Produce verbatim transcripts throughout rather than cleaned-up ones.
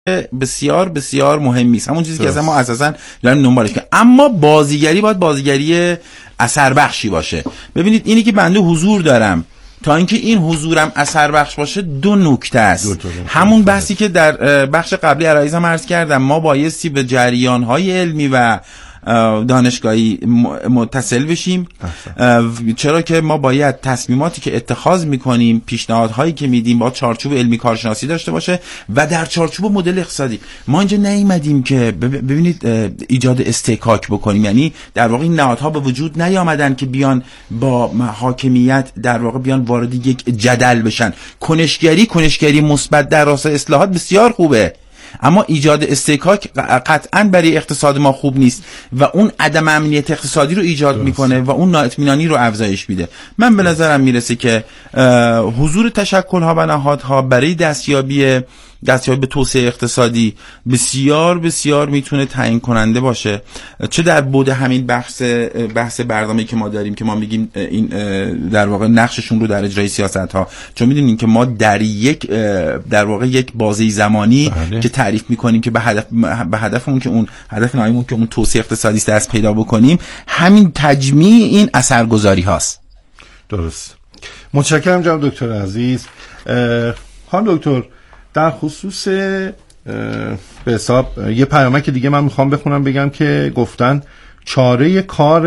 بسیار بسیار مهمی است، همون چیزی که اصلا ما اساسا داریم دنبالش کنیم. اما بازیگری باید بازیگری اثر بخشی باشه. ببینید اینی که بنده حضور دارم تا اینکه این حضورم اثر بخش باشه دو نکته است. همون بحثی که در بخش قبلی عرایزم عرض کردم، ما بایستی به جریان‌های علمی و دانشگاهی متصل بشیم، چرا که ما باید تصمیماتی که اتخاذ میکنیم، پیشنهادهایی که میدیم با چارچوب علمی کارشناسی داشته باشه و در چارچوب مدل اقتصادی. ما اینجا نیومدیم که ببینید ایجاد استحکاک بکنیم، یعنی در واقع این نهادها به وجود نیامدن که بیان با حاکمیت در واقع بیان وارد یک جدل بشن. کنشگری کنشگری مثبت در راستای اصلاحات بسیار خوبه، اما ایجاد استحکاک قطعاً برای اقتصاد ما خوب نیست و اون عدم امنیت اقتصادی رو ایجاد درست. میکنه و اون نااطمینانی رو افزایش میده. من به نظرم میرسه که حضور تشکل‌ها و نهادها برای دستیابی دستیابی به توسعه اقتصادی بسیار بسیار میتونه تعیین کننده باشه، چه در بعد همین بحث بحث برنامه‌ای که ما داریم که ما میگیم این در واقع نقششون رو در اجرای سیاست‌ها، چون میدونیم که ما در یک در واقع یک بازه زمانی بله. که تعریف میکنیم که به هدف به هدفمون که اون هدف نهاییمون که اون توسعه اقتصادی است دست پیدا بکنیم، همین تجمیع این اثرگذاری هاست. درست. متشکرم جناب دکتر عزیز. خانم دکتر، در خصوص به حساب یه پیامک دیگه من میخوام بخونم، بگم که گفتن چاره کار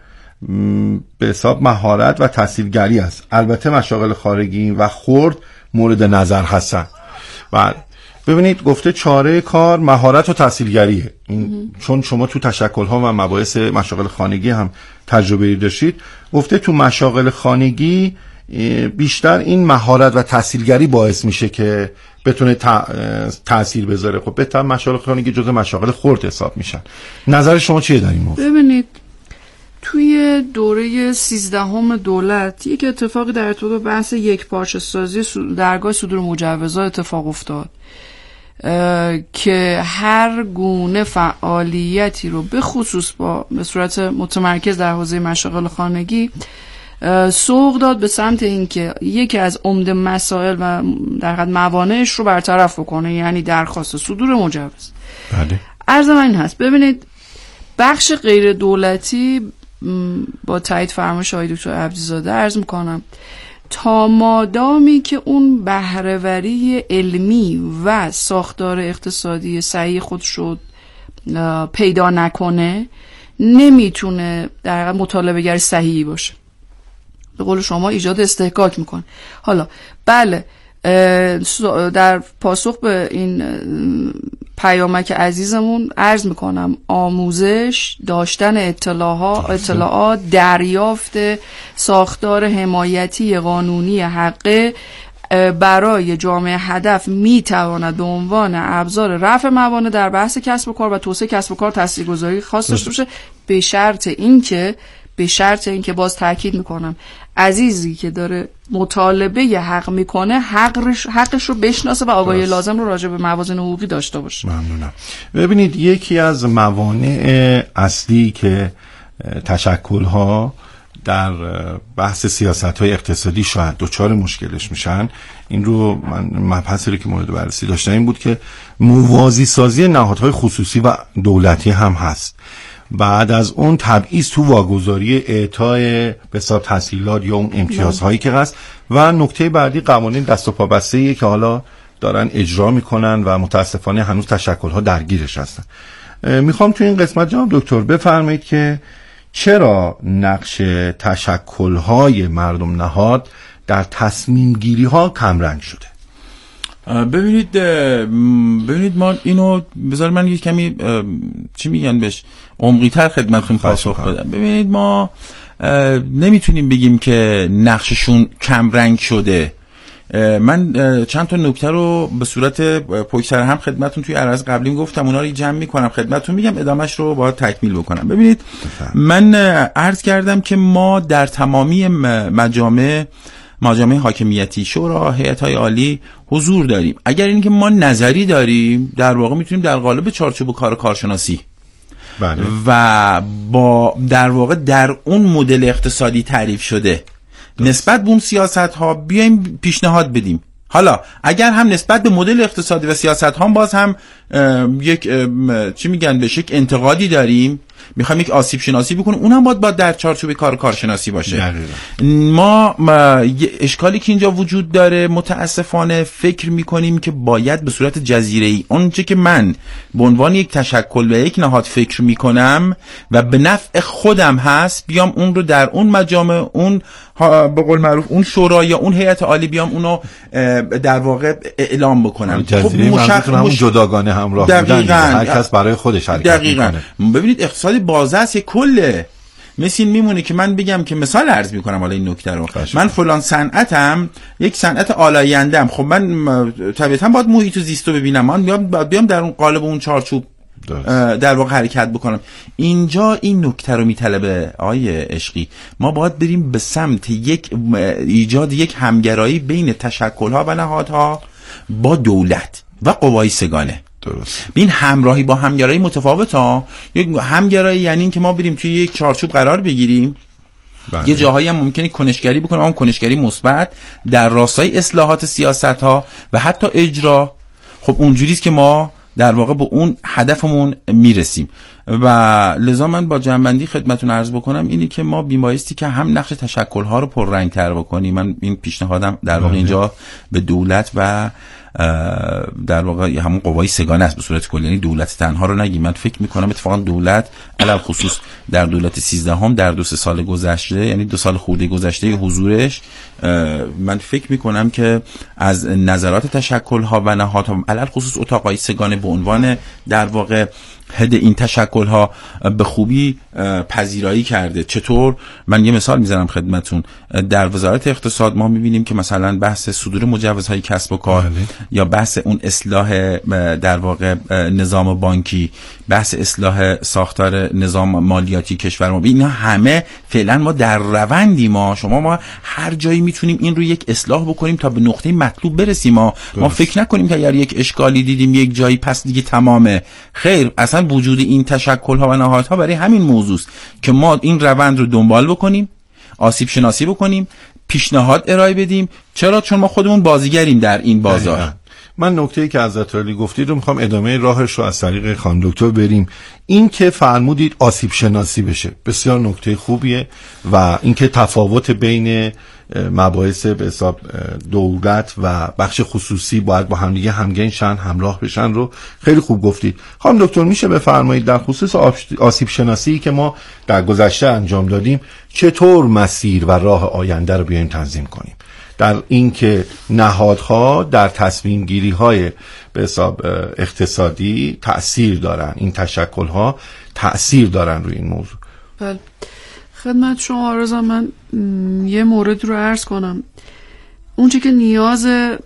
به حساب مهارت و تحصیلگری است، البته مشاغل خارجی و خرد مورد نظر هستن. بله ببینید گفته چاره کار مهارت و تحصیلگریه، این چون شما تو تشکل‌ها و مباحث مشاغل خانگی هم تجربه داشتید، گفته تو مشاغل خانگی بیشتر این مهارت و تحصیلگری باعث میشه که بتونه تأثیر بذاره. خب بهتر مشاغل خانگی جزء مشاغل خرد حساب میشن. نظر شما چیه در این موضوع؟ ببینید توی دوره سیزدهم دولت یک اتفاقی در ارتباط با بحث یک پارچه سازی درگاه صدور مجوزات اتفاق افتاد که هر گونه فعالیتی رو به خصوص با به صورت متمرکز در حوزه مشاغل خانگی سوق داد به سمت اینکه یکی از عمده مسائل و در حد موانعش رو برطرف بکنه، یعنی درخواست صدور مجوز. بله. عرض من این هست، ببینید بخش غیر دولتی با تایید فرمایش آقای دکتر عبدیزاده عرض میکنم تا مادامی که اون بهره‌وری علمی و ساختار اقتصادی صحیح خودش رو پیدا نکنه نمیتونه در حقیقت مطالبه گر صحیحی باشه. به قول شما ایجاد استحکاک میکنه. حالا بله در پاسخ به این پیامک عزیزمون عرض میکنم آموزش، داشتن اطلاعات اطلاعات دریافت ساختار حمایتی قانونی حقه برای جامعه هدف میتواند به عنوان ابزار رفع موانع در بحث کسب و کار و توسعه کسب و کار تاثیرگذاری خاص داشته باشه، به شرط اینکه به شرط اینکه باز تاکید میکنم عزیزی که داره مطالبه ی حق میکنه حقش حقش رو بشناسه و آگاهی لازم رو راجع به موازین حقوقی داشته باشه. ممنونم. ببینید یکی از موانع اصلی که تشکل‌ها در بحث سیاست‌های اقتصادی شاید دوچار مشکلش میشن، این رو من مبحثی که مورد بررسی داشتم این بود که موازی سازی نهادهای خصوصی و دولتی هم هست. بعد از اون تبعیض تو واگذاری اعطای به حساب تحصیلات یا اون امتیازهایی که هست، و نکته بعدی قوانین دست و پا بسته‌ایه که حالا دارن اجرا میکنن و متاسفانه هنوز تشکل‌ها درگیرش هستن. میخوام تو این قسمت جناب دکتر بفرمایید که چرا نقش تشکل‌های مردم نهاد در تصمیم گیری ها کمرنگ شده؟ ببینید ببینید ما اینو بذار من یه کمی چی میگن بهش عمقی‌تر خدمتتون پاسخ بدم. ببینید ما نمیتونیم بگیم که نقششون کم رنگ شده. من چند تا نکته رو به صورت پشت سر هم خدمتتون توی عرض قبلیم گفتم، اونا رو جمع میکنم خدمتتون میگم، ادامهش رو باید تکمیل بکنم. ببینید من عرض کردم که ما در تمامی مجامع مجامع حاکمیتی، شورا، هیئت‌های عالی حضور داریم. اگر این که ما نظری داریم در واقع میتونیم در قالب چارچوب کار کارشناسی بله. و با در واقع در اون مدل اقتصادی تعریف شده دست. نسبت به اون سیاست ها بیایم پیشنهاد بدیم. حالا اگر هم نسبت به مدل اقتصادی و سیاست ها باز هم یک چی میگن بهش یک انتقادی داریم، میخوایم یک آسیب شناسی بکنیم، اونم باید باید در چارچوب کار کارشناسی باشه. دقیقا. ما, ما اشکالی که اینجا وجود داره متاسفانه فکر میکنیم که باید به صورت جزیره‌ای اونچه که من به عنوان یک تشکل و یک نهاد فکر میکنم و به نفع خودم هست بیام اون رو در اون مجامع، اون به قول معروف اون شورا یا اون هیئت عالی بیام اونو در واقع اعلام بکنم. خب مشخص مش... جداگانه همراه بودن، هر کس برای خودش حرکت میکنه. ببینید اقتصاد بازه است یک کله. مثل این میمونه که من بگم که مثال عرض میکنم حالا این نکته رو، من فلان صنعتم یک صنعت آلایندم، خب من طبیعتا باید محیط و زیست رو ببینم، من بیام بیام در اون قالب اون چارچوب در واقع حرکت بکنم. اینجا این نکته رو میطلبه آقای عشقی، ما باید بریم به سمت یک ایجاد یک همگرایی بین تشکل‌ها و نهادها با دولت و قوای سگانه. درست. این همراهی با همگرایی متفاوت ها. یک همگرایی یعنی این که ما بریم توی یک چارچوب قرار بگیریم، بله. یه جاهایی هم ممکنه کنشگری بکنیم، اون کنشگری مثبت در راستای اصلاحات سیاست ها و حتی اجرا. خب اونجوریست که ما در واقع به اون هدفمون میرسیم. و لذا من با جنبندی خدمتون عرض بکنم اینی که ما بیمایستی که هم نقش تشکل‌ها رو پررنگ تر بکنیم. من این پیشنهادم در واقع اینجا به دولت و در واقع همون قوای سگانه است به صورت کلی، یعنی دولت تنها رو نگیم. من فکر میکنم اتفاقا دولت علل خصوص در دولت سیزدهم در دو سه سال گذشته، یعنی دو سال خورده گذشته حضورش، من فکر میکنم که از نظرات تشکل‌ها و نهادها علل خصوص اتاقای سگانه به عنوان در واقع هد این تشکل‌ها به خوبی پذیرایی کرده. چطور؟ من یه مثال میزنم خدمتون. در وزارت اقتصاد ما میبینیم که مثلا بحث صدور مجوزهای کسب و کار بله. یا بحث اون اصلاح در واقع نظام بانکی، بحث اصلاح ساختار نظام مالیاتی کشور ما، اینا همه فعلا ما در روندی، ما شما ما هر جایی میتونیم این رو یک اصلاح بکنیم تا به نقطه مطلوب برسیم. ما ما فکر نکنیم که اگر یک اشکالی دیدیم یک جایی پس دیگه تمامه. خیر، اصلا وجود این تشکل‌ها و نهادها برای همین موضوع است که ما این روند رو دنبال بکنیم، آسیب شناسی بکنیم، پیشنهاد ارائه بدیم. چرا؟ چون ما خودمون بازیگریم در این بازار. دقیقا. من نکته‌ای که حضرت علی گفتید رو میخوام ادامه راهش رو از طریق خانم دکتر بریم. این که فرمودید آسیب شناسی بشه بسیار نکته خوبیه و اینکه تفاوت بین مباحث به حساب دولت و بخش خصوصی باید با همدیگه همگن شن، همراه بشن رو خیلی خوب گفتید. خانم دکتر میشه بفرمایید در خصوص آسیب شناسی که ما در گذشته انجام دادیم چطور مسیر و راه آینده رو بیایم تنظیم کنیم در این که نهادها در تصمیم گیری های به حساب اقتصادی تأثیر دارن، این تشکل‌ها تأثیر دارن روی این موضوع؟ بله خدمت شما آرزا، من یه مورد رو عرض کنم. اونچه که نیاز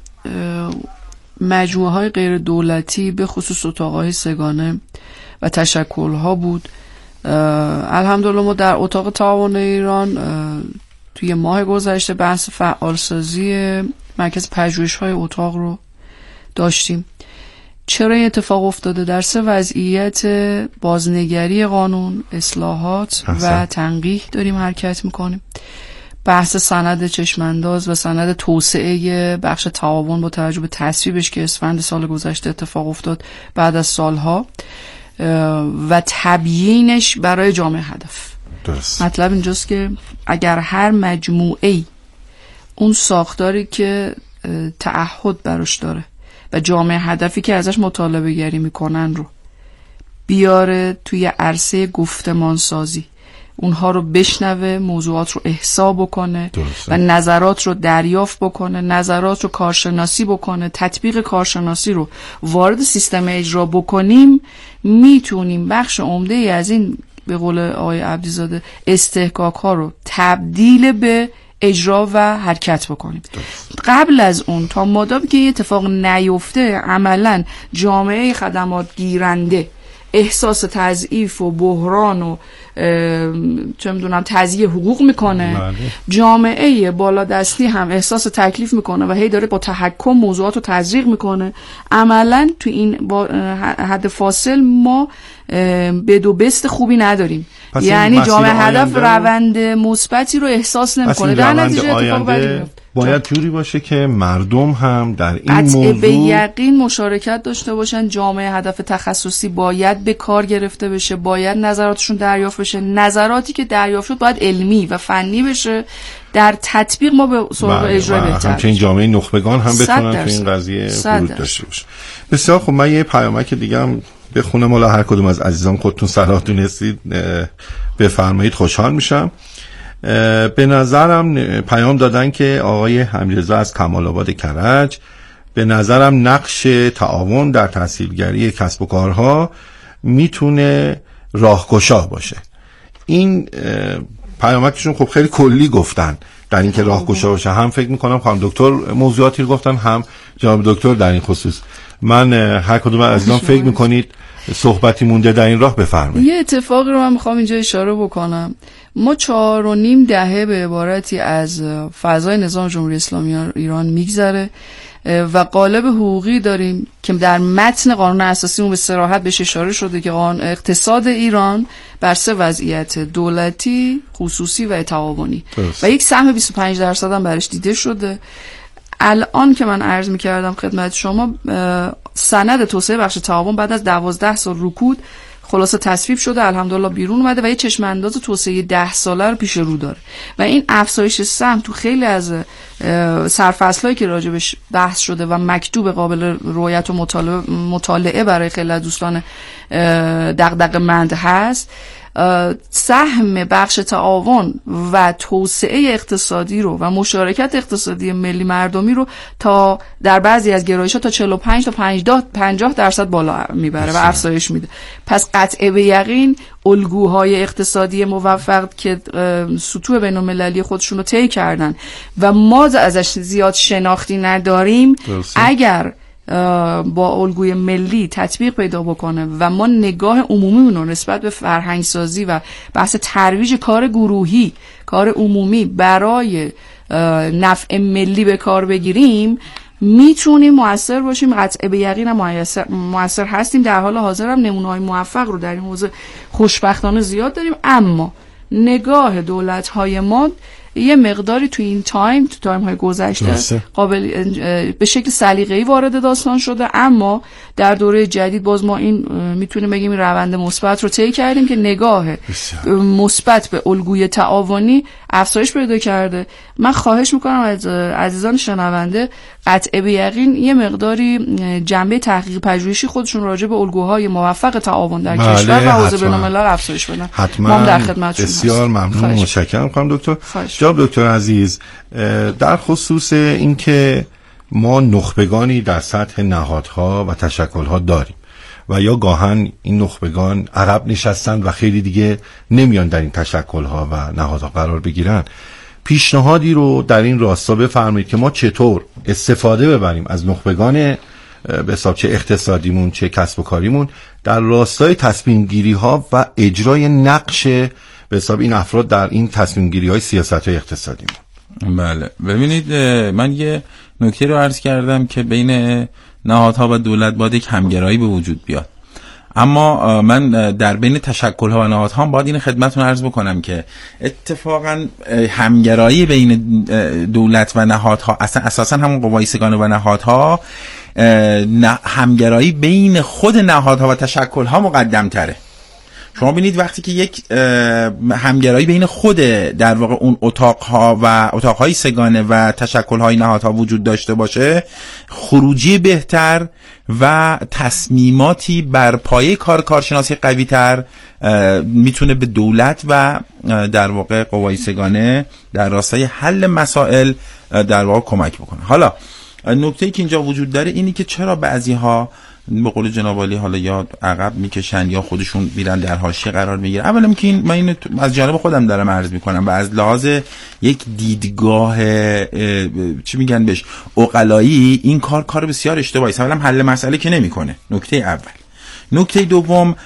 مجموعه های غیر دولتی به خصوص اتاقهای سگانه و تشکل‌ها بود، الحمدلله ما در اتاق تعاون ایران توی ماه گذشته بحث فعالسازی مرکز پژوهش‌های اتاق رو داشتیم. چرا این اتفاق افتاده؟ در سه وضعیت بازنگری قانون، اصلاحات و تنقیح داریم حرکت میکنیم. بحث سند چشمانداز و سند توسعه بخش تعاون با توجه به تصویبش که اسفند سال گذشته اتفاق افتاد بعد از سالها و تبیینش برای جامعه هدف. درست. مطلب اینجاست که اگر هر مجموعه اون ساختاری که تعهد براش داره و جامعه هدفی که ازش مطالبه گری میکنن رو بیاره توی عرصه گفتمان سازی، اونها رو بشنوه، موضوعات رو احصا بکنه درسته. و نظرات رو دریافت بکنه، نظرات رو کارشناسی بکنه، تطبیق کارشناسی رو وارد سیستم اجرا بکنیم، میتونیم بخش عمده ای از این به قول آقای عبدیزاده استحقاق ها رو تبدیل به اجرا و حرکت بکنیم. درست. قبل از اون تا مادامی که یه اتفاق نیفته عملا جامعه خدمات گیرنده احساس تضعیف و بحران و چه میدونم تضییع حقوق میکنه، بله. جامعه بالادستی هم احساس تکلیف میکنه و هی داره با تحکم موضوعات رو تزریق میکنه. عملا تو این حد فاصل ما به دو بست خوبی نداریم، یعنی جامعه هدف روند مثبتی رو احساس نمیکنه، در نتیجه اتفاق بدی میفته. باید جوری باشه که مردم هم در این قطع موضوع به یقین مشارکت داشته باشن. جامعه هدف تخصصی باید به کار گرفته بشه، باید نظراتشون دریافت بشه. نظراتی که دریافت شد باید علمی و فنی بشه. در تطبیق ما به سراغ اجرا بهتر. همچنین جامعه نخبگان هم بتونن تو این قضیه ورود داشته باشه. بسیار خب، من یه پیامک دیگه هم بخونم، حالا هر کدوم از عزیزان خودتون صلاح دونستید بفرمایید، خوشحال میشم. به نظرم پیام دادن که آقای حمیدرضا از کمال آباد کرج، به نظرم نقش تعاون در تسهیلگری کسب و کارها میتونه راهگشا باشه. این پیامکشون خب خیلی کلی گفتن در این که راهگشا باشه. هم فکر میکنم خانم دکتر موضوعاتی رو گفتن، هم جناب دکتر در این خصوص. من هر کدوم از عزیزان فکر میکنید صحبتی مونده در این راه بفرمایید. یه اتفاقی رو من میخوام اینجا اشاره بکنم. ما چهار و نیم دهه به عبارتی از فضای نظام جمهوری اسلامی ایران میگذره و قالب حقوقی داریم که در متن قانون اساسیمون به صراحت بهش اشاره شده که قانون اقتصاد ایران بر سه وضعیت: دولتی، خصوصی و تعاونی و یک سهم بیست و پنج درصد هم برش دیده شده. الان که من عرض می‌کردم خدمت شما، سند توسعه بخش تعاون بعد از دوازده سال رکود خلاصه تصویب شده، الحمدلله بیرون اومده و یه چشم انداز توسعه ده ساله رو پیش رو داره و این افزایش سهم تو خیلی از سرفصل‌هایی که راجبش بحث شده و مکتوب قابل رؤیت و مطالعه, مطالعه برای خیلی از دوستان دغدغه‌مند هست. سهم بخش تعاون و توسعه اقتصادی رو و مشارکت اقتصادی ملی مردمی رو تا در بعضی از گرایش‌ها تا چهل و پنج تا پنجاه درصد بالا میبره و افزایش میده. پس قطع به یقین الگوهای اقتصادی موفق که سطوح بین‌المللی خودشون رو طی کردن و ما ازش زیاد شناختی نداریم، درسته. اگر با الگوی ملی تطبیق پیدا بکنه و ما نگاه عمومیمون رو نسبت به فرهنگسازی و بحث ترویج کار گروهی، کار عمومی برای نفع ملی به کار بگیریم، میتونیم موثر باشیم. قطع به یقین هم موثر هستیم. در حال حاضر هم نمونه‌های موفق رو در این حوزه خوشبختانه زیاد داریم، اما نگاه دولت‌های ما یه مقداری تو این تایم تو تایم های گذشته قابل به شکل سلیقه‌ای وارد داستان شده، اما در دوره جدید باز ما این میتونیم بگیم این روند مثبت رو طی کردیم که نگاه مثبت به الگوی تعاونی افزایش پیدا کرده. من خواهش میکنم از عزیزان شنونده قطع به یقین یه مقداری جنبه تحقیق پژوهشی خودشون راجع به الگوهای موفق تعاون در بله کشور و حوزه بین‌الملل افزایش بدن. حتما ما در خدمتشون بسیار ممنون، متشکرم خانم دکتر. جناب دکتر عزیز، در خصوص اینکه ما نخبگانی در سطح نهادها و تشکل‌ها داریم و یا گاهن این نخبگان عقب نشستن و خیلی دیگه نمیان در این تشکل‌ها و نهادها قرار بگیرن، پیشنهادی رو در این راستا بفرمایید که ما چطور استفاده ببریم از نخبگان به حساب چه اقتصادیمون چه کسب و کاریمون در راستای تصمیم گیری ها و اجرای نقش به حساب این افراد در این تصمیم گیری های سیاست های اقتصادیمون. بله، ببینید من یه نکته رو عرض کردم که بین نهادها و دولت باید یک همگرایی به وجود بیاد، اما من در بین تشکل‌ها و نهادها باید این خدمتتون عرض بکنم که اتفاقا همگرایی بین دولت و نهادها اصلا اساسا همون قوای سگانه و نهادها، همگرایی بین خود نهادها و تشکل‌ها مقدم تره. شما ببینید وقتی که یک همگرایی بین خود در واقع اون اتاقها و اتاقهای سگانه و تشکل‌های نهادها وجود داشته باشه، خروجی بهتر و تصمیماتی بر پایه کار کارشناسی قوی‌تر میتونه به دولت و در واقع قوای سگانه در راستای حل مسائل در واقع کمک بکنه. حالا نکته‌ای که اینجا وجود داره اینی که چرا بعضی‌ها به قول جناب عالی حالا یا عقب میکشن یا خودشون میرن در حاشیه قرار میگیرن. اولا که این من این از جانب خودم دارم عرض میکنم و از لحاظ یک دیدگاه چی میگن بهش عقلایی این کار کار بسیار اشتباهی است. اولا حل مسئله که نمیکنه، نکته اول. نکته دوم،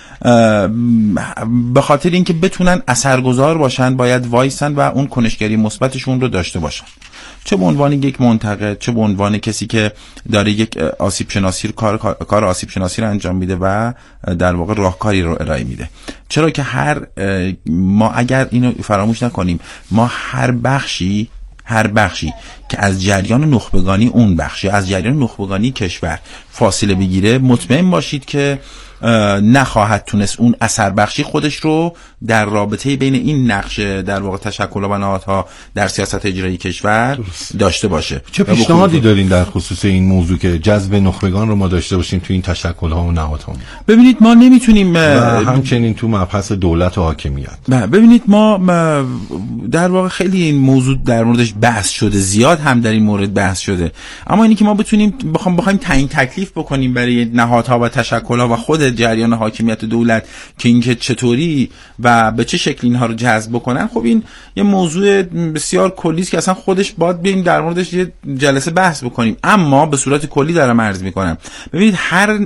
به خاطر اینکه بتونن اثرگذار باشن باید وایسن و اون کنشگری مثبتشون رو داشته باشن، چه به عنوان یک منتقد، چه به عنوان کسی که داره یک آسیب شناسی کار کار آسیب شناسی رو انجام میده و در واقع راهکاری رو ارائه میده. چرا که هر ما اگر اینو فراموش نکنیم، ما هر بخشی هر بخشی که از جریان نخبگانی اون بخشی از جریان نخبگانی کشور فاصله بگیره، مطمئن باشید که نخواهد تونست اون اثر بخشی خودش رو در رابطه بین این نقش در واقع تشکل‌ها و نهادها در سیاست اجرایی کشور درست. داشته باشه. چه پیشنهادی دارین در خصوص این موضوع که جذب نخبگان رو ما داشته باشیم تو این تشکل‌ها و نهادها؟ ببینید ما نمیتونیم و همچنین تو مبحث دولت و حاکمیت. ببینید ما در واقع خیلی این موضوع در موردش بحث شده، زیاد هم در این مورد بحث شده، اما اینی که ما بتونیم بخوام بخوایم تعیین تکلیف بکنیم برای نهادها و تشکل‌ها و خود جریان حاکمیت دولت که اینکه چطوری و به چه شکل اینها رو جذب بکنن، خب این یه موضوع بسیار کلی است که اصلا خودش باید بریم در موردش یه جلسه بحث بکنیم. اما به صورت کلی دارم عرض میکنم، ببینید هر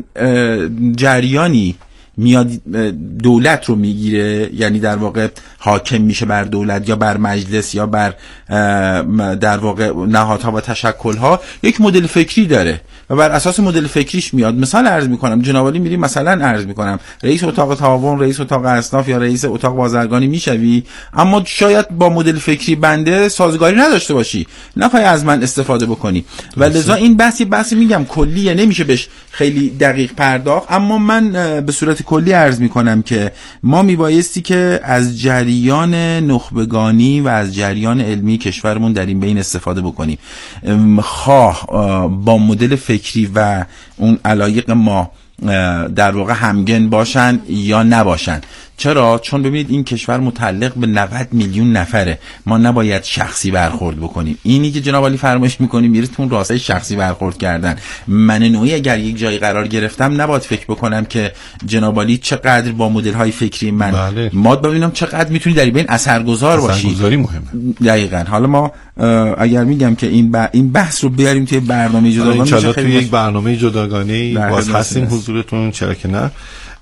جریانی میاد دولت رو میگیره، یعنی در واقع حاکم میشه بر دولت یا بر مجلس یا بر در واقع نهادها و تشکل‌ها، یک مدل فکری داره و بر اساس مدل فکریش میاد. مثال عرض میکنم، جناب عالی میریم مثلا عرض میکنم رئیس اتاق تعاون، رئیس اتاق اصناف یا رئیس اتاق بازرگانی میشوی، اما شاید با مدل فکری بنده سازگاری نداشته باشی، نخوای از من استفاده بکنی و لذا این بحثی بحثی میگم کلیه، نمیشه بهش خیلی دقیق پرداخت. اما من به صورت کلی عرض میکنم که ما میبایستی که از جریان نخبگانی و از جریان علمی کشورمون در این بین استفاده بکنیم، خواه با مدل فکری و اون علایق ما در واقع همگن باشن یا نباشن. چرا؟ چون ببینید این کشور متعلق به نود میلیون نفره، ما نباید شخصی برخورد بکنیم. اینی که جناب عالی فرمایش میکنیم میره تو راستای شخصی برخورد کردن. من نوعی اگر یک جایی قرار گرفتم نباید فکر بکنم که جناب عالی چقدر با مدل های فکری من بله. ما ببینم چقدر میتونی در این بین اثرگذار باشی. اثرگذاری مهمه. دقیقاً. حالا ما اگر میگم که این ب... این بحث رو بیاریم توی برنامه جداگانه، ان شاءالله توی یک برنامه جداگانه باز هستیم حضورتون، چرا که نه.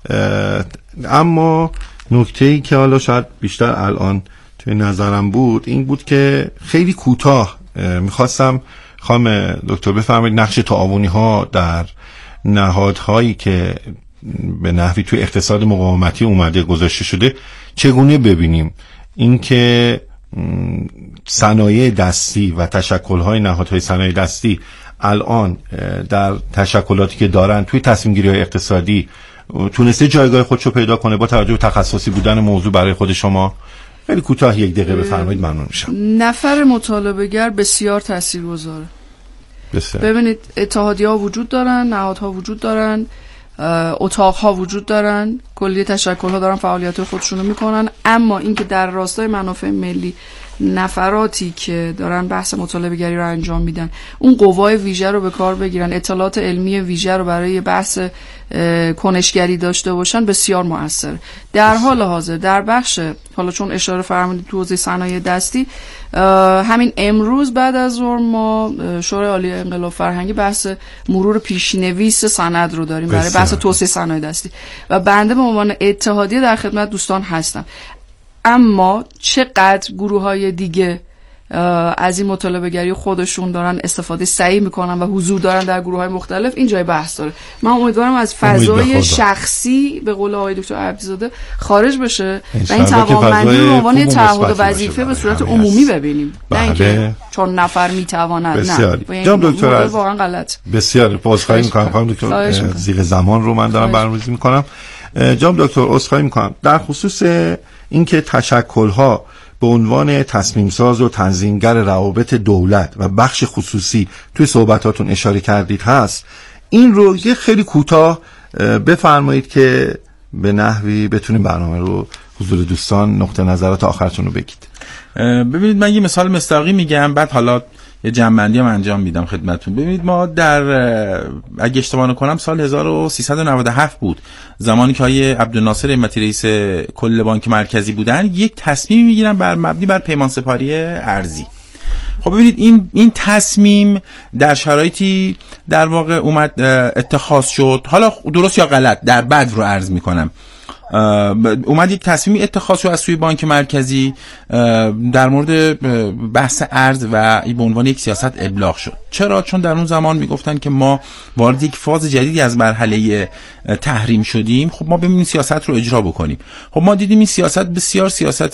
اما نکته‌ای که حالا شاید بیشتر الان توی نظرم بود این بود که خیلی کوتاه میخواستم خانم دکتر بفرمایید نقش تعاونی ها در نهادهایی که به نحوی توی اقتصاد مقاومتی اومده گذاشته شده چگونه ببینیم، این که صنایع دستی و تشکل‌های نهادهای صنایع دستی الان در تشکلاتی که دارن توی تصمیم گیری های اقتصادی تونسته جایگاه خودشو پیدا کنه با توجه به تخصصی بودن موضوع برای خود شما؟ خیلی کوتاه یک دقیقه بفرمایید، ممنون میشم. نفر مطالبه‌گر بسیار تاثیرگذاره. بسیار. ببینید اتحادیه‌ها وجود دارن، نهادها وجود دارن، اتاق‌ها وجود دارن، کلیه تشکل‌ها دارن فعالیت خودشونو میکنن، اما اینکه در راستای منافع ملی نفراتی که دارن بحث مطالبه‌گری رو انجام میدن اون قوای ویژه رو به کار بگیرن، اطلاعات علمی ویژه رو برای بحث کنشگری داشته باشن، بسیار مؤثر. در حال حاضر در بخش، حالا چون اشاره فرمودید تو حوزه صنایع دستی، همین امروز بعد از ظهر ما شورای عالی انقلاب فرهنگی بحث مرور پیشنویس سند رو داریم برای بحث توسعه صنایع دستی و بنده به عنوان اتحادیه در خدمت دوستان هستم. اما چقدر گروه‌های دیگه از این مطالبه‌گری خودشون دارن استفاده صحیح میکنن و حضور دارن در گروه‌های مختلف، این جای بحث داره. من امیدوارم از فضای شخصی به قول آقای دکتر عبدی‌زاده خارج بشه و این توانمندی رو به عنوان تعهد وظیفه به صورت عمومی ببینیم، نه اینکه چون نفر میتواند. نه جناب دکتر از واقعا غلط. بسیار عذرخواهی می‌کنم خانم دکتر، زیر زمان رو من دارم برنامه‌ریزی می‌کنم. جناب دکتر عذرخواهی می‌کنم در خصوص اینکه تشکل‌ها به عنوان تصمیم ساز و تنظیمگر روابط دولت و بخش خصوصی توی صحبتاتون اشاره کردید هست، این رو یه خیلی کوتاه بفرمایید که به نحوی بتونیم برنامه رو حضور دوستان نقطه نظرات آخرتون رو بگید. ببینید من یه مثال مستقیم میگم، بعد حالا یه جمع‌بندی هم انجام میدم خدمتتون. ببینید ما در اگه اشتباه نکنم سال هزار و سیصد و نود و هفت بود، زمانی که آقای عبدالناصر همتی رئیس کل بانک مرکزی بودن، یک تصمیم میگیرن بر مبنی بر پیمان سپاری ارزی. خب ببینید این این تصمیم در شرایطی در واقع اومد اتخاذ شد، حالا درست یا غلط در بعد رو عرض میکنم. اومد یک تصمیمی اتخاذ شد از سوی بانک مرکزی در مورد بحث ارز و به عنوان یک سیاست ابلاغ شد. چرا؟ چون در اون زمان میگفتن که ما وارد یک فاز جدیدی از مرحله تحریم شدیم، خب ما ببینیم سیاست رو اجرا بکنیم. خب ما دیدیم این سیاست بسیار سیاست،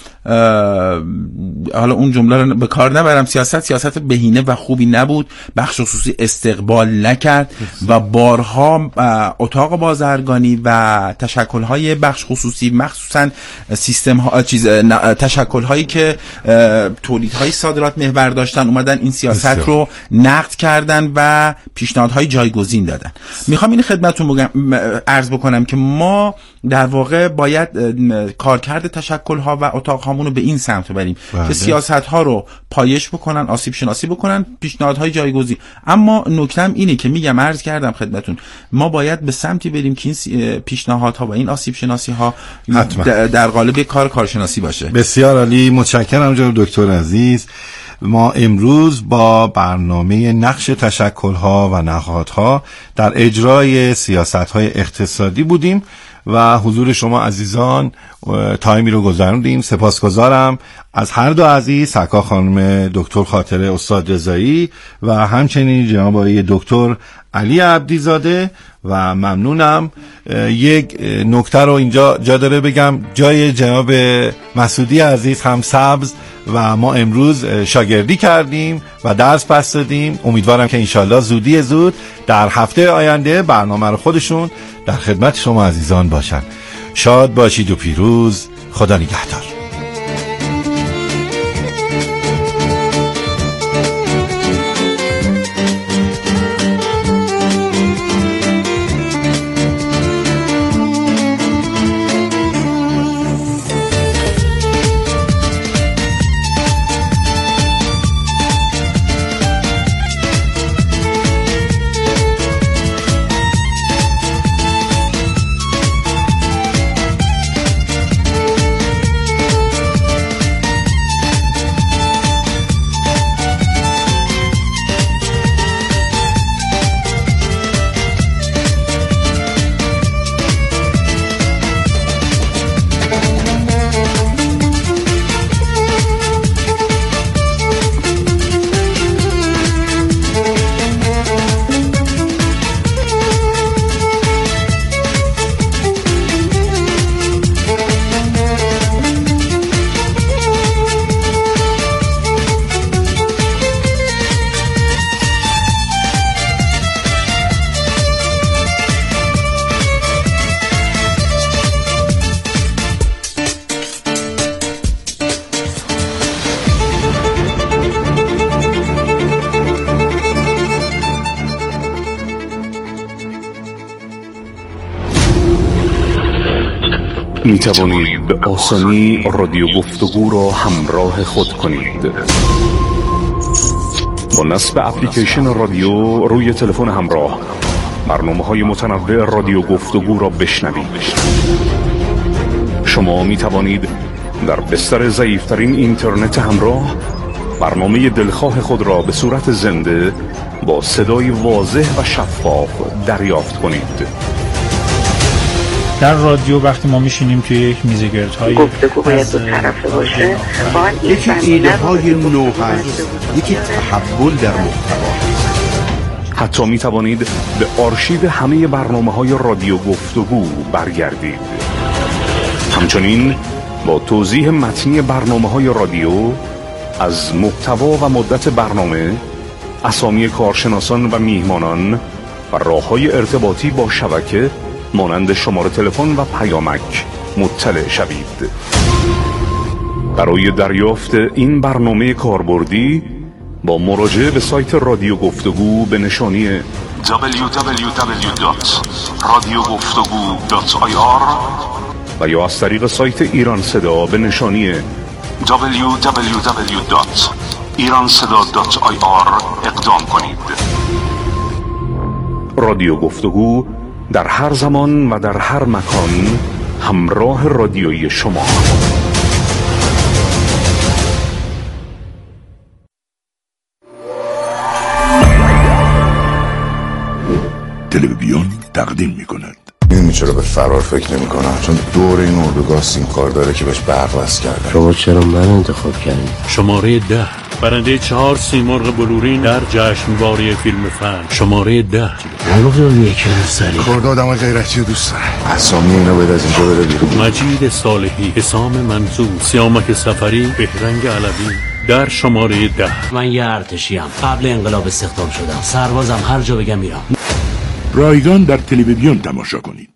حالا اون جمله رو به کار نبرم، سیاست سیاست بهینه و خوبی نبود، بخش خصوصی استقبال نکرد و بارها اتاق بازرگانی و تشکل‌های بخش خصوصی مخصوصا سیستم ها چیز تشکل‌هایی که تولیدهای صادرات محور داشتن اومدن این سیاست بسیار. رو نقد کردن و پیشنهادهای جایگزین دادن. میخوام این خدمتتون بگم عرض بکنم که ما در واقع باید کارکرد تشکل‌ها و اتاق‌هامون رو به این سمت بریم بله. که سیاست‌ها رو پایش بکنن، آسیب شناسی بکنن، پیشنهادهای جایگزین. اما نکته‌ام اینه که میگم عرض کردم خدمتتون ما باید به سمتی بریم که این پیشنهادها و این آسیب شناسی‌ها در قالب کار کارشناسی باشه. بسیار عالی، متشکرم جناب دکتر عزیز. ما امروز با برنامه نقش تشکل‌ها و نهادها در اجرای سیاست‌های اقتصادی بودیم و حضور شما عزیزان تایمی رو گذروندیم. سپاسگزارم از هر دو عزیز، سرکار خانم دکتر خاطره استاد رضایی و همچنین جناب آقای دکتر علی عبدیزاده و ممنونم. یک نکته رو اینجا جا داره بگم، جای جناب مسعودی عزیز هم سبز و ما امروز شاگردی کردیم و درس پس دادیم. امیدوارم که انشالله زودی زود در هفته آینده برنامه رو خودشون در خدمت شما عزیزان باشن. شاد باشید و پیروز. خدا نگهدار. می توانید به آسانی رادیو گفتگو را همراه خود کنید. با نصب اپلیکیشن رادیو روی تلفن همراه برنامه‌های متنوع رادیو گفتگو را بشنوید. شما می توانید در بستر ضعیف‌ترین اینترنت همراه برنامه دلخواه خود را به صورت زنده با صدای واضح و شفاف دریافت کنید. در رادیو وقتی ما میشینیم توی یک میزگردهای گفتگو باید دو طرفه باشه، یکی ایده های نو هست، یکی تحول در محتوا. حتی می توانید به آرشیو همه برنامه‌های رادیو گفتگو برگردید. همچنین با توضیح متنی برنامه‌های رادیو از محتوا و مدت برنامه، اسامی کارشناسان و میهمانان و راه‌های ارتباطی با شبکه مانند شماره تلفن و پیامک مطلع شوید. برای دریافت این برنامه کاربردی با مراجعه به سایت رادیو گفتگو به نشانی دبلیو دبلیو دبلیو دات رادیو گفتگو دات آی آر و یا از طریق سایت ایران صدا به نشانی دبلیو دبلیو دبلیو دات ایران صدا دات آی آر اقدام کنید. رادیو گفتگو در هر زمان و در هر مکان همراه رادیویی شما. تلویزیون تقدیم می کند. چرا به فرار فکر نمی کنم؟ چون دور این اردوگاه سیم کار داره که بهش برق وصل کرده. شما چرا من انتخاب کردید؟ شماره ده، برنده چهار سیمرغ بلورین در جشنواره فیلم فن. شماره ده. نگفتم یکی سری خورده آدم غیرتی رو دوست داره. اسامی اینا باید از اینجا بره بیرون. مجید صالحی، حسام منصور، سیامک سفری، بهرنگ علوی در شماره ده. من یه ارتشیم، قبل انقلاب استخدام شدم، سربازم، هر جا بگم میرم. رایگان در تلویزیون تماشا کنید.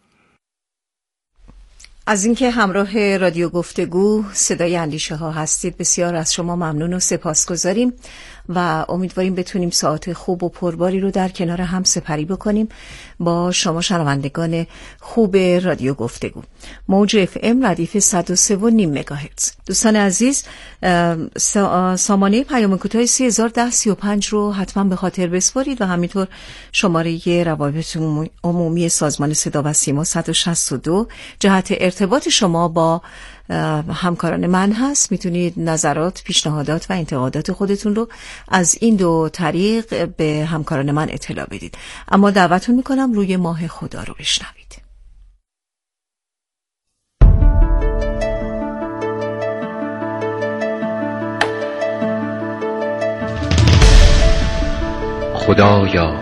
از اینکه همراه رادیو گفتگو صدای اندیشه ها هستید بسیار از شما ممنون و سپاسگزاریم و امیدواریم بتونیم ساعت خوب و پرباری رو در کنار هم سپری بکنیم با شما شنوندگان خوب رادیو گفتگو. موج اف ام ردیف صد و سه و نیم مگاهرتز. دوستان عزیز، سامانه پیام کوتاه سه هزار و ده سی و پنج رو حتما به خاطر بسپارید و همینطور شماره روابط عمومی سازمان صدا و سیما صد و شصت و دو جهت ارتباط شما با همکاران من هست. میتونید نظرات، پیشنهادات و انتقادات خودتون رو از این دو طریق به همکاران من اطلاع بدید. اما دعوتتون میکنم روی ماه خدا رو بشنوید. خدایا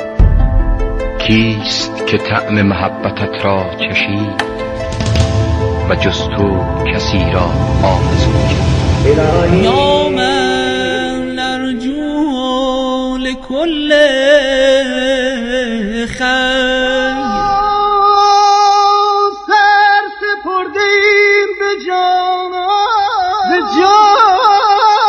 کیست که طعم محبتت را چشید و جز تو کسی را آرزو کرد. یا من نرجو لکل خیر سر سپردیم به جان به جان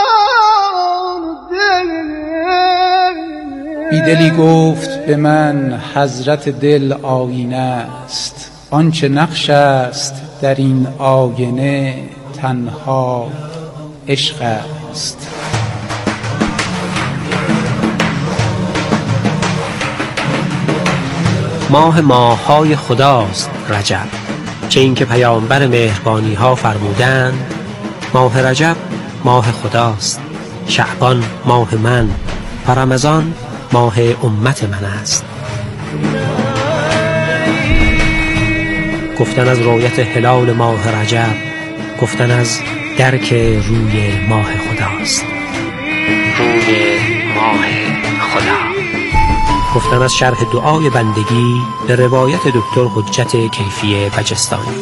دل. بیدلی گفت به من حضرت دل آینه است، آنچه نقش است در این آینه تنها عشق است. ماه ماه‌های خداست رجب، چه این که پیامبر مهربانی ها فرمودند ماه رجب ماه خداست، شعبان ماه من و رمضان ماه امت من است. گفتن از رؤیت هلال ماه رجب، گفتن از درک روی ماه خداست، روی ماه خدا. گفتن از شرح دعای بندگی به روایت دکتر حجت کیفی بجستانی.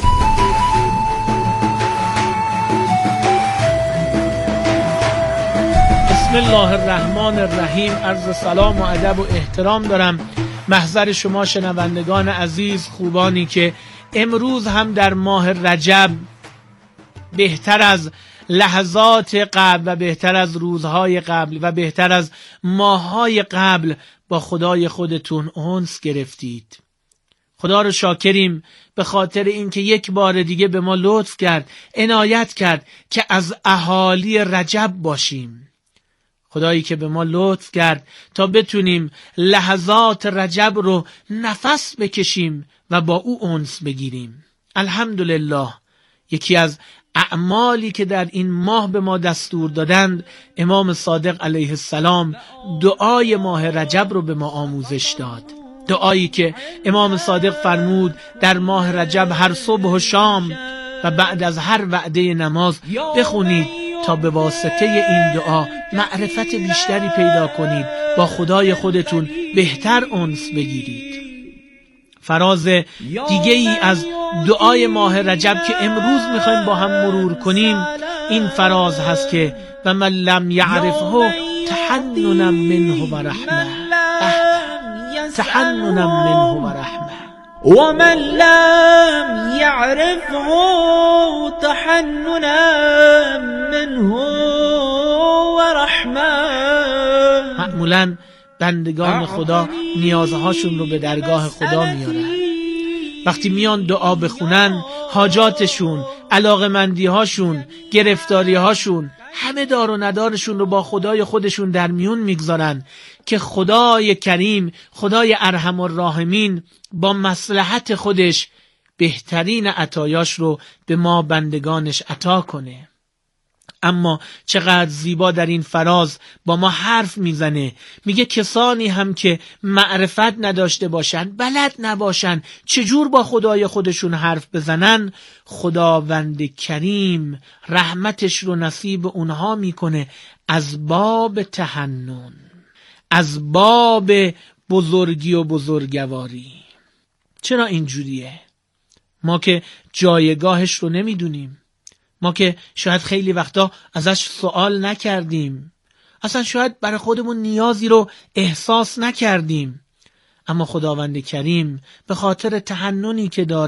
بسم الله الرحمن الرحیم. عرض سلام و ادب و احترام دارم محضر شما شنوندگان عزیز، خوبانی که امروز هم در ماه رجب بهتر از لحظات قبل و بهتر از روزهای قبل و بهتر از ماههای قبل با خدای خودتون انس گرفتید. خدا رو شاکریم به خاطر اینکه یک بار دیگه به ما لطف کرد، عنایت کرد که از اهالی رجب باشیم. خدایی که به ما لطف کرد تا بتونیم لحظات رجب رو نفس بکشیم و با او انس بگیریم. الحمدلله. یکی از اعمالی که در این ماه به ما دستور دادند، امام صادق علیه السلام دعای ماه رجب رو به ما آموزش داد. دعایی که امام صادق فرمود در ماه رجب هر صبح و شام و بعد از هر وعده نماز بخونید تا به واسطه این دعا معرفت بیشتری پیدا کنید، با خدای خودتون بهتر انس بگیرید. فراز دیگه ای از دعای ماه رجب که امروز میخوایم با هم مرور کنیم این فراز هست که و من لم یعرفه تحننا منه و رحمه، تحننا منه و رحمه. و من لم یعرفه تحننا منه و رحمه. معمولاً بندگان خدا نیازهاشون رو به درگاه خدا میارن. وقتی میان دعا بخونن حاجاتشون، علاقمندیهاشون، گرفتاریهاشون، همه دار و ندارشون رو با خدای خودشون در میون میگذارن که خدای کریم، خدای ارحم الراحمین با مصلحت خودش بهترین عطایاش رو به ما بندگانش عطا کنه. اما چقدر زیبا در این فراز با ما حرف میزنه. میگه کسانی هم که معرفت نداشته باشن، بلد نباشن چجور با خدای خودشون حرف بزنن، خداوند کریم رحمتش رو نصیب اونها میکنه از باب تحنن، از باب بزرگی و بزرگواری. چرا اینجوریه؟ ما که جایگاهش رو نمیدونیم، ما که شاید خیلی وقتا ازش سوال نکردیم، اصلا شاید برای خودمون نیازی رو احساس نکردیم، اما خداوند کریم به خاطر تحننی که داره